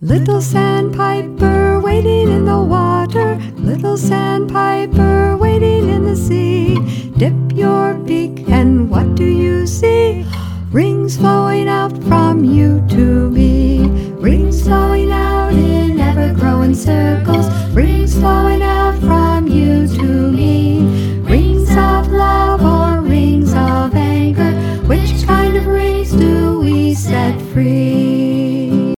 Little sandpiper wading in the water, little sandpiper wading in the sea.